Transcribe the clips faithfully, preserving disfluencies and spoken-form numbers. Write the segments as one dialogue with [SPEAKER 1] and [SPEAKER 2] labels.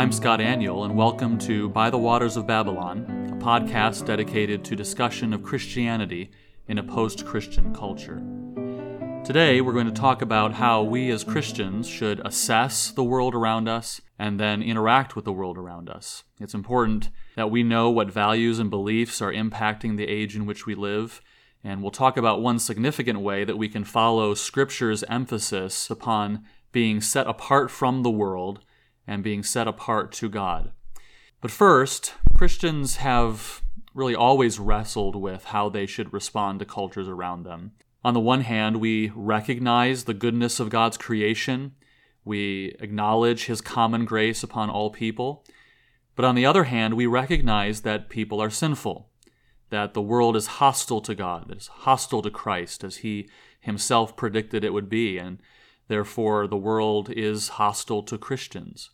[SPEAKER 1] I'm Scott Aniol, and welcome to By the Waters of Babylon, a podcast dedicated to discussion of Christianity in a post-Christian culture. Today, we're going to talk about how we as Christians should assess the world around us and then interact with the world around us. It's important that we know what values and beliefs are impacting the age in which we live, and we'll talk about one significant way that we can follow Scripture's emphasis upon being set apart from the world and being set apart to God. But first, Christians have really always wrestled with how they should respond to cultures around them. On the one hand, we recognize the goodness of God's creation. We acknowledge His common grace upon all people. But on the other hand, we recognize that people are sinful, that the world is hostile to God, that it's hostile to Christ, as He Himself predicted it would be, and therefore the world is hostile to Christians.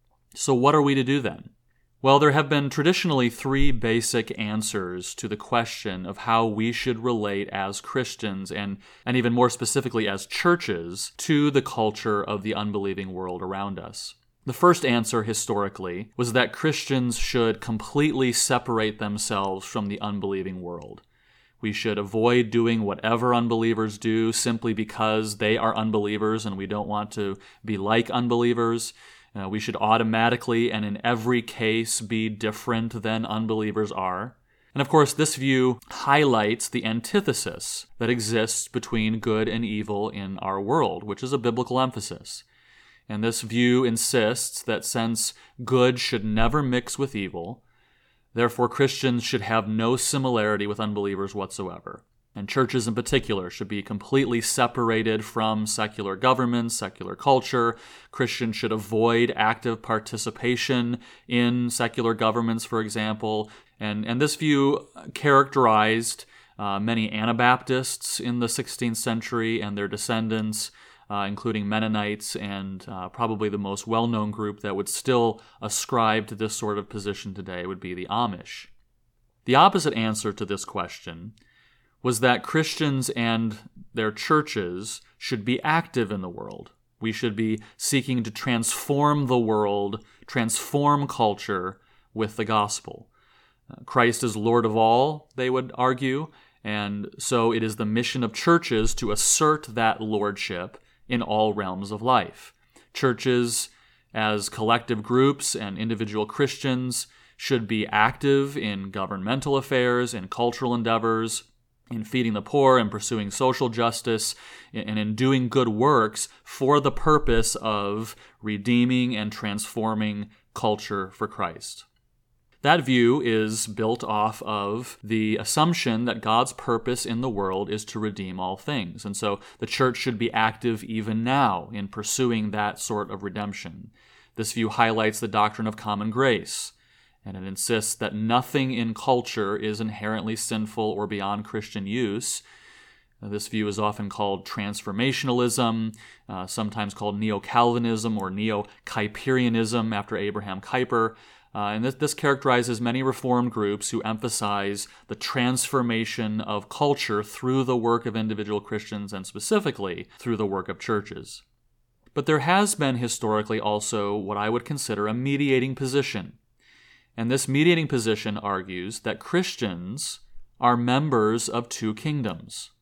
[SPEAKER 1] So what are we to do then? Well, there have been traditionally three basic answers to the question of how we should relate as Christians, and, and even more specifically as churches, to the culture of the unbelieving world around us. The first answer, historically, was that Christians should completely separate themselves from the unbelieving world. We should avoid doing whatever unbelievers do simply because they are unbelievers and we don't want to be like unbelievers. Uh, we should automatically and in every case be different than unbelievers are. And of course, this view highlights the antithesis that exists between good and evil in our world, which is a biblical emphasis. And this view insists that since good should never mix with evil, therefore Christians should have no similarity with unbelievers whatsoever. And churches in particular should be completely separated from secular governments, secular culture. Christians should avoid active participation in secular governments, for example. And, and this view characterized uh, many Anabaptists in the sixteenth century and their descendants, uh, including Mennonites, and uh, probably the most well-known group that would still ascribe to this sort of position today would be the Amish. The opposite answer to this question was that Christians and their churches should be active in the world. We should be seeking to transform the world, transform culture with the gospel. Uh, Christ is Lord of all, they would argue, and so it is the mission of churches to assert that lordship in all realms of life. Churches, as collective groups and individual Christians, should be active in governmental affairs, in cultural endeavors, in feeding the poor and pursuing social justice, and in doing good works for the purpose of redeeming and transforming culture for Christ. That view is built off of the assumption that God's purpose in the world is to redeem all things. And so the church should be active even now in pursuing that sort of redemption. This view highlights the doctrine of common grace, and it insists that nothing in culture is inherently sinful or beyond Christian use. This view is often called transformationalism, uh, sometimes called neo-Calvinism or neo-Kuyperianism after Abraham Kuyper. Uh, and this, this characterizes many Reformed groups who emphasize the transformation of culture through the work of individual Christians and specifically through the work of churches. But there has been historically also what I would consider a mediating position. And this mediating position argues that Christians are members of two kingdoms.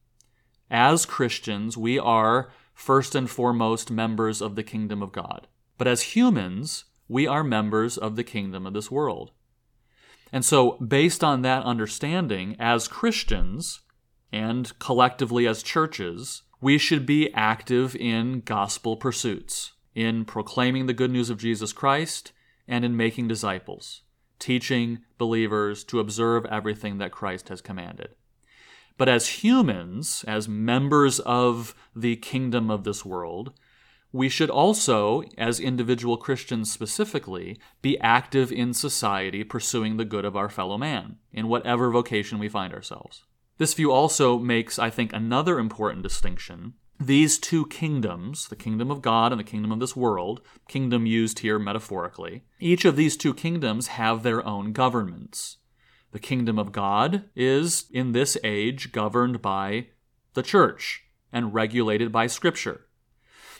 [SPEAKER 1] As Christians, we are first and foremost members of the kingdom of God. But as humans, we are members of the kingdom of this world. And so, based on that understanding, as Christians, and collectively as churches, we should be active in gospel pursuits, in proclaiming the good news of Jesus Christ, and in making disciples, teaching believers to observe everything that Christ has commanded. But as humans, as members of the kingdom of this world, we should also, as individual Christians specifically, be active in society pursuing the good of our fellow man, in whatever vocation we find ourselves. This view also makes, I think, another important distinction. These two kingdoms, the kingdom of God and the kingdom of this world, kingdom used here metaphorically, each of these two kingdoms have their own governments. The kingdom of God is, in this age, governed by the church and regulated by Scripture.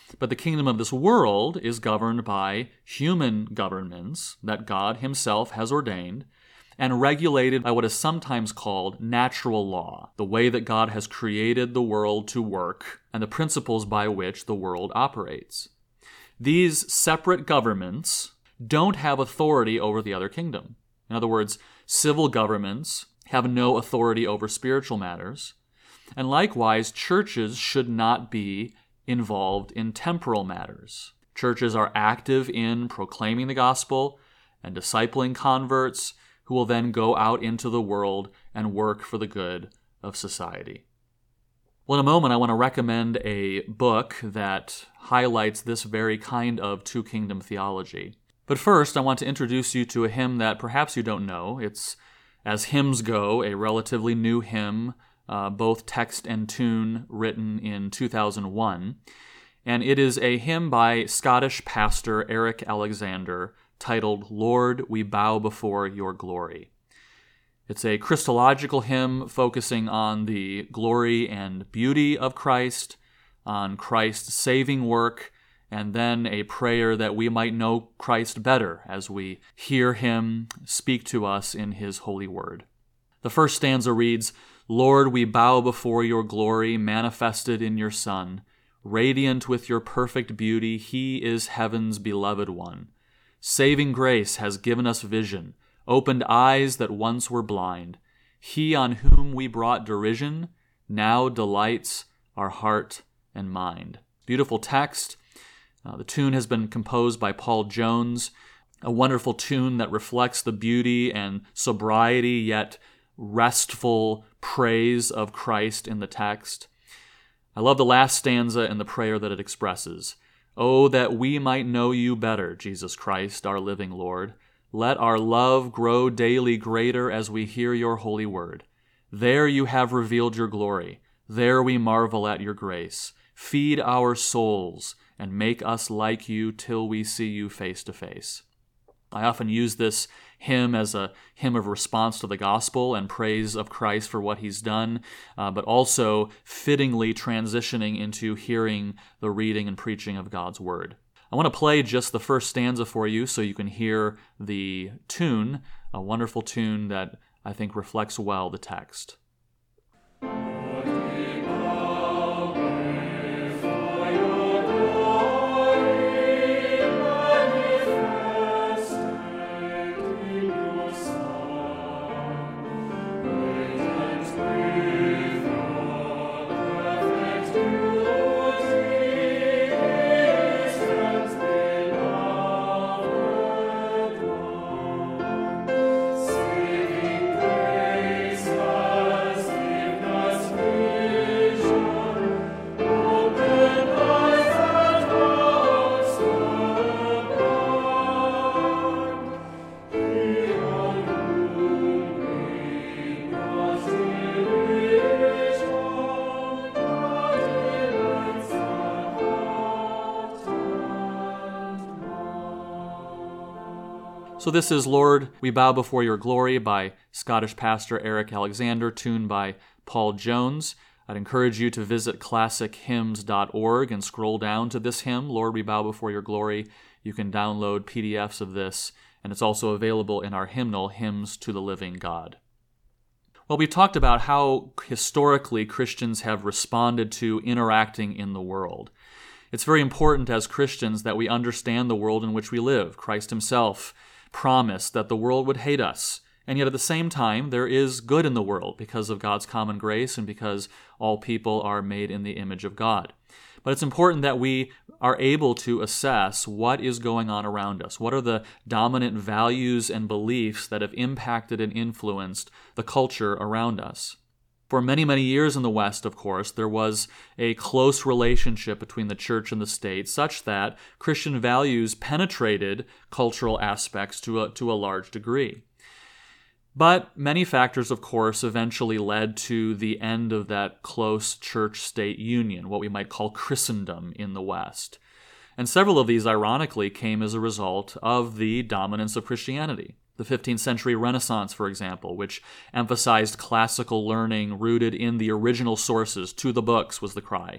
[SPEAKER 1] But the kingdom of this world is governed by human governments that God himself has ordained and regulated by what is sometimes called natural law, the way that God has created the world to work and the principles by which the world operates. These separate governments don't have authority over the other kingdom. In other words, civil governments have no authority over spiritual matters, and likewise, churches should not be involved in temporal matters. Churches are active in proclaiming the gospel and discipling converts who will then go out into the world and work for the good of society. Well, in a moment, I want to recommend a book that highlights this very kind of two-kingdom theology. But first, I want to introduce you to a hymn that perhaps you don't know. It's, as hymns go, a relatively new hymn, uh, both text and tune, written in two thousand one. And it is a hymn by Scottish pastor Eric Alexander titled, "Lord, We Bow Before Your Glory." It's a Christological hymn focusing on the glory and beauty of Christ, on Christ's saving work, and then a prayer that we might know Christ better as we hear him speak to us in his holy word. The first stanza reads, "Lord, we bow before your glory manifested in your Son. Radiant with your perfect beauty, he is heaven's beloved one. Saving grace has given us vision, opened eyes that once were blind. He on whom we brought derision now delights our heart and mind." Beautiful text. Uh, the tune has been composed by Paul Jones, a wonderful tune that reflects the beauty and sobriety yet restful praise of Christ in the text. I love the last stanza and the prayer that it expresses. "Oh, that we might know you better, Jesus Christ, our living Lord. Let our love grow daily greater as we hear your holy word. There you have revealed your glory. There we marvel at your grace. Feed our souls and make us like you till we see you face to face." I often use this hymn as a hymn of response to the gospel and praise of Christ for what he's done, uh, but also fittingly transitioning into hearing the reading and preaching of God's word. I want to play just the first stanza for you so you can hear the tune, a wonderful tune that I think reflects well the text. So this is Lord, We Bow Before Your Glory by Scottish pastor Eric Alexander, tuned by Paul Jones. I'd encourage you to visit classic hymns dot org and scroll down to this hymn, Lord, We Bow Before Your Glory. You can download P D Fs of this, and it's also available in our hymnal, Hymns to the Living God. Well, we've talked about how historically Christians have responded to interacting in the world. It's very important as Christians that we understand the world in which we live. Christ himself promised that the world would hate us, and yet at the same time there is good in the world because of God's common grace and because all people are made in the image of God. But it's important that we are able to assess what is going on around us. What are the dominant values and beliefs that have impacted and influenced the culture around us? For many, many years in the West, of course, there was a close relationship between the church and the state such that Christian values penetrated cultural aspects to a, to a large degree. But many factors, of course, eventually led to the end of that close church-state union, what we might call Christendom in the West. And several of these, ironically, came as a result of the dominance of Christianity. The fifteenth century Renaissance, for example, which emphasized classical learning rooted in the original sources, to the books was the cry.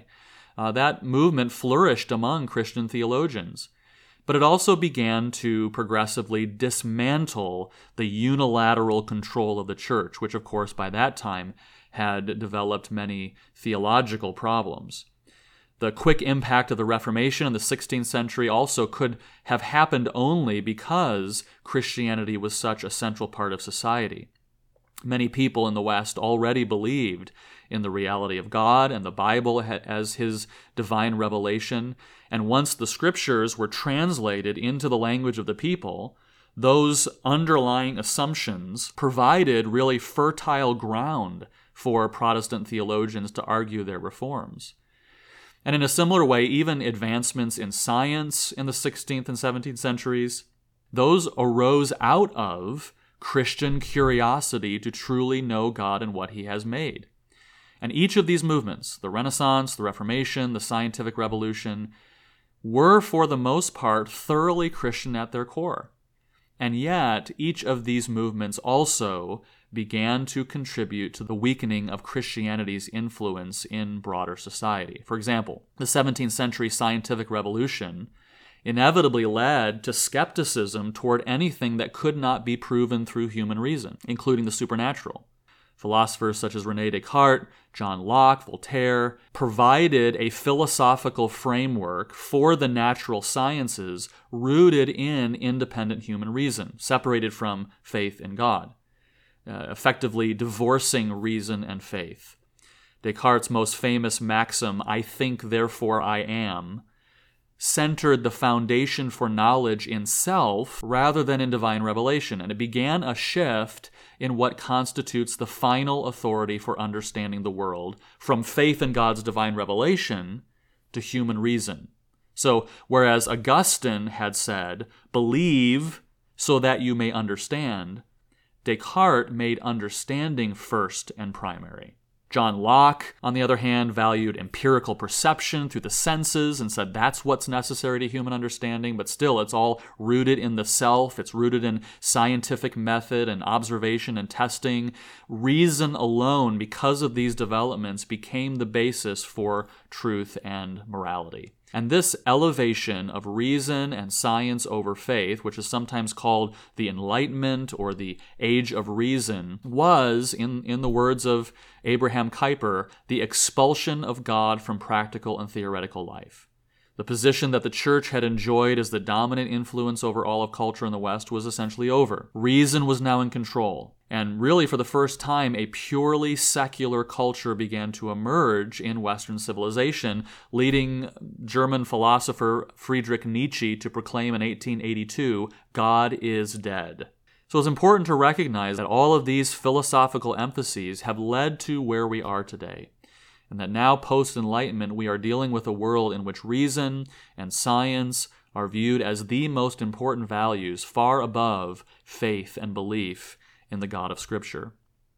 [SPEAKER 1] uh, that movement flourished among Christian theologians. But it also began to progressively dismantle the unilateral control of the church, which, of course, by that time had developed many theological problems. The quick impact of the Reformation in the sixteenth century also could have happened only because Christianity was such a central part of society. Many people in the West already believed in the reality of God and the Bible as His divine revelation, and once the Scriptures were translated into the language of the people, those underlying assumptions provided really fertile ground for Protestant theologians to argue their reforms. And in a similar way, even advancements in science in the sixteenth and seventeenth centuries, those arose out of Christian curiosity to truly know God and what He has made. And each of these movements, the Renaissance, the Reformation, the Scientific Revolution, were for the most part thoroughly Christian at their core. And yet, each of these movements also began to contribute to the weakening of Christianity's influence in broader society. For example, the seventeenth century Scientific Revolution inevitably led to skepticism toward anything that could not be proven through human reason, including the supernatural. Philosophers such as René Descartes, John Locke, Voltaire provided a philosophical framework for the natural sciences rooted in independent human reason, separated from faith in God, uh, effectively divorcing reason and faith. Descartes' most famous maxim, "I think, therefore I am," centered the foundation for knowledge in self rather than in divine revelation, and it began a shift in what constitutes the final authority for understanding the world, from faith in God's divine revelation to human reason. So, whereas Augustine had said, "Believe so that you may understand," Descartes made understanding first and primary. John Locke, on the other hand, valued empirical perception through the senses and said that's what's necessary to human understanding, but still it's all rooted in the self, it's rooted in scientific method and observation and testing. Reason alone, because of these developments, became the basis for truth and morality. And this elevation of reason and science over faith, which is sometimes called the Enlightenment or the Age of Reason, was, in, in the words of Abraham Kuyper, the expulsion of God from practical and theoretical life. The position that the church had enjoyed as the dominant influence over all of culture in the West was essentially over. Reason was now in control. And really, for the first time, a purely secular culture began to emerge in Western civilization, leading German philosopher Friedrich Nietzsche to proclaim in eighteen eighty-two, "God is dead." So it's important to recognize that all of these philosophical emphases have led to where we are today, and that now, post-Enlightenment, we are dealing with a world in which reason and science are viewed as the most important values, far above faith and belief in the God of Scripture.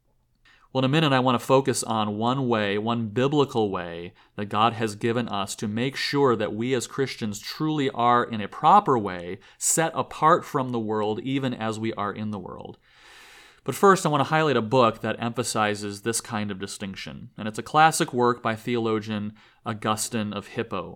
[SPEAKER 1] Well, in a minute, I want to focus on one way, one biblical way that God has given us to make sure that we as Christians truly are, in a proper way, set apart from the world, even as we are in the world. But first, I want to highlight a book that emphasizes this kind of distinction, and it's a classic work by theologian Augustine of Hippo.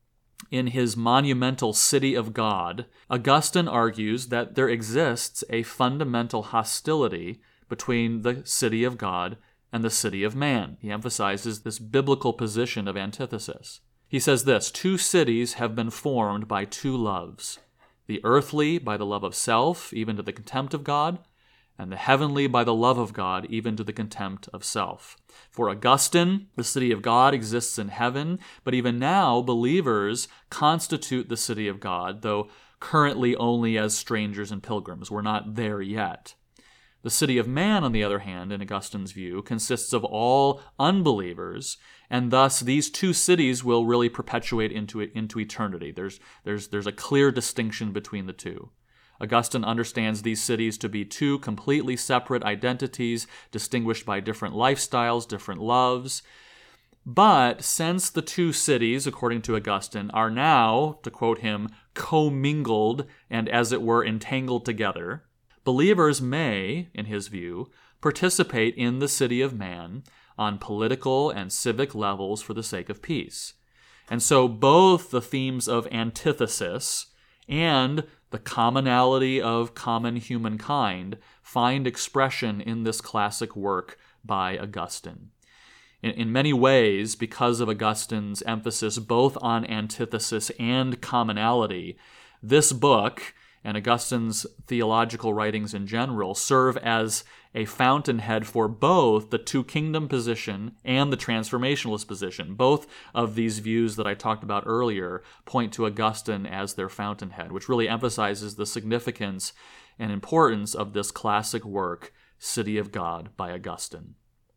[SPEAKER 1] In his monumental City of God, Augustine argues that there exists a fundamental hostility between the city of God and the city of man. He emphasizes this biblical position of antithesis. He says this, "Two cities have been formed by two loves, the earthly by the love of self, even to the contempt of God, and the heavenly by the love of God, even to the contempt of self." For Augustine, the city of God exists in heaven, but even now, believers constitute the city of God, though currently only as strangers and pilgrims. We're not there yet. The city of man, on the other hand, in Augustine's view, consists of all unbelievers, and thus these two cities will really perpetuate into into eternity. There's, there's, there's a clear distinction between the two. Augustine understands these cities to be two completely separate identities, distinguished by different lifestyles, different loves. But since the two cities, according to Augustine, are now, to quote him, commingled and, as it were, entangled together, believers may, in his view, participate in the city of man on political and civic levels for the sake of peace. And so both the themes of antithesis and the commonality of common humankind find expression in this classic work by Augustine. In, in many ways, because of Augustine's emphasis both on antithesis and commonality, this book and Augustine's theological writings in general serve as a fountainhead for both the two-kingdom position and the transformationalist position. Both of these views that I talked about earlier point to Augustine as their fountainhead, which really emphasizes the significance and importance of this classic work, City of God by Augustine.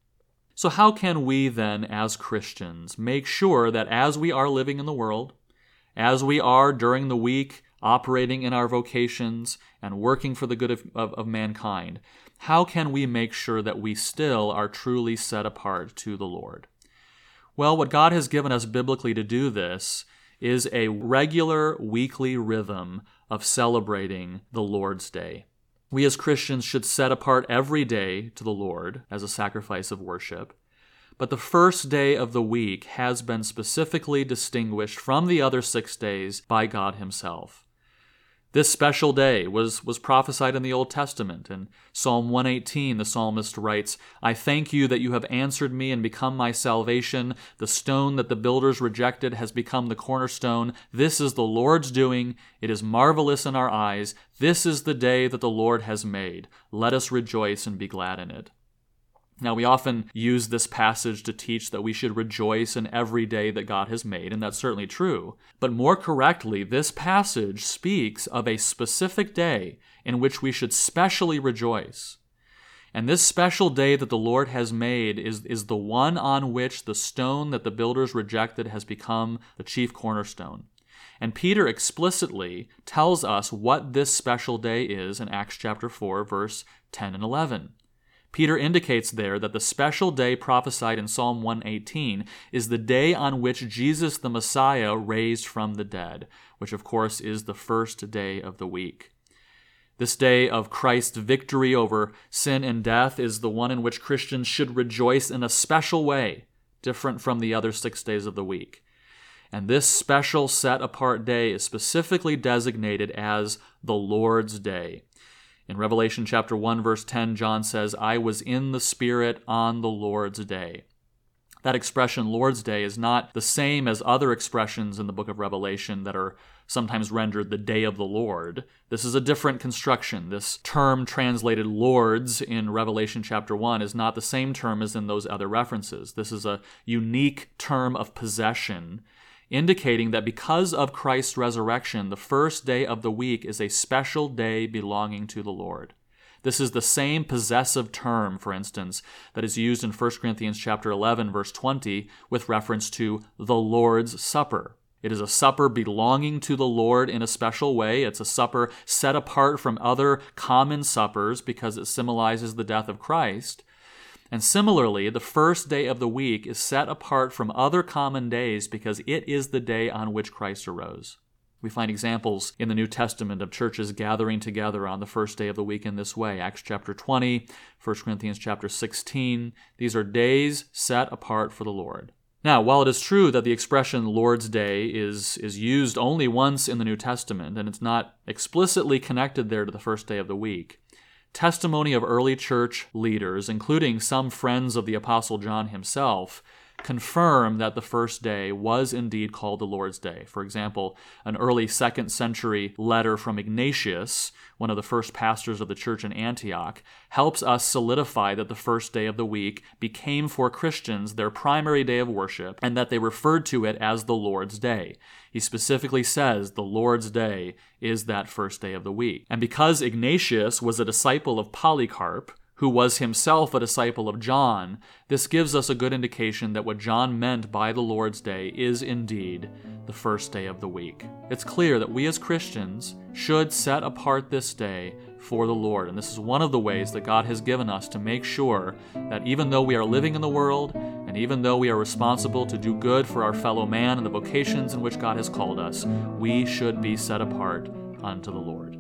[SPEAKER 1] So how can we then, as Christians, make sure that as we are living in the world, as we are during the week operating in our vocations and working for the good of, of, of mankind, how can we make sure that we still are truly set apart to the Lord? Well, what God has given us biblically to do this is a regular weekly rhythm of celebrating the Lord's Day. We as Christians should set apart every day to the Lord as a sacrifice of worship. But the first day of the week has been specifically distinguished from the other six days by God Himself. This special day was, was prophesied in the Old Testament. In Psalm one eighteen, the psalmist writes, "I thank you that you have answered me and become my salvation. The stone that the builders rejected has become the cornerstone. This is the Lord's doing. It is marvelous in our eyes. This is the day that the Lord has made. Let us rejoice and be glad in it." Now, we often use this passage to teach that we should rejoice in every day that God has made, and that's certainly true. But more correctly, this passage speaks of a specific day in which we should specially rejoice. And this special day that the Lord has made is, is the one on which the stone that the builders rejected has become the chief cornerstone. And Peter explicitly tells us what this special day is in Acts chapter four, verse ten and eleven. Peter indicates there that the special day prophesied in Psalm one eighteen is the day on which Jesus the Messiah raised from the dead, which of course is the first day of the week. This day of Christ's victory over sin and death is the one in which Christians should rejoice in a special way, different from the other six days of the week. And this special set-apart day is specifically designated as the Lord's Day. In Revelation chapter one, verse ten, John says, "I was in the Spirit on the Lord's day." That expression, Lord's Day, is not the same as other expressions in the book of Revelation that are sometimes rendered the day of the Lord. This is a different construction. This term translated Lord's in Revelation chapter one is not the same term as in those other references. This is a unique term of possession, indicating that because of Christ's resurrection, the first day of the week is a special day belonging to the Lord. This is the same possessive term, for instance, that is used in First Corinthians chapter eleven, verse twenty, with reference to the Lord's Supper. It is a supper belonging to the Lord in a special way. It's a supper set apart from other common suppers because it symbolizes the death of Christ. And similarly, the first day of the week is set apart from other common days because it is the day on which Christ arose. We find examples in the New Testament of churches gathering together on the first day of the week in this way. Acts chapter twenty, First Corinthians chapter sixteen. These are days set apart for the Lord. Now, while it is true that the expression Lord's Day is, is used only once in the New Testament, and it's not explicitly connected there to the first day of the week, testimony of early church leaders, including some friends of the Apostle John himself, confirm that the first day was indeed called the Lord's Day. For example, an early second century letter from Ignatius, one of the first pastors of the church in Antioch, helps us solidify that the first day of the week became for Christians their primary day of worship and that they referred to it as the Lord's Day. He specifically says the Lord's Day is that first day of the week. And because Ignatius was a disciple of Polycarp, who was himself a disciple of John, this gives us a good indication that what John meant by the Lord's Day is indeed the first day of the week. It's clear that we as Christians should set apart this day for the Lord, and this is one of the ways that God has given us to make sure that even though we are living in the world, and even though we are responsible to do good for our fellow man and the vocations in which God has called us, we should be set apart unto the Lord.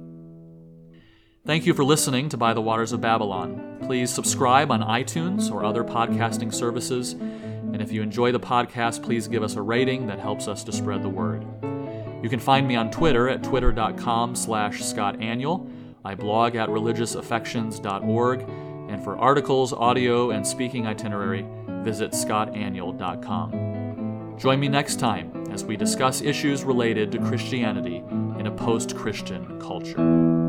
[SPEAKER 1] Thank you for listening to By the Waters of Babylon. Please subscribe on iTunes or other podcasting services. And if you enjoy the podcast, please give us a rating that helps us to spread the word. You can find me on Twitter at twitter.com slash Scott Aniol. I blog at religious affections dot org, and for articles, audio, and speaking itinerary, visit scott aniol dot com. Join me next time as we discuss issues related to Christianity in a post-Christian culture.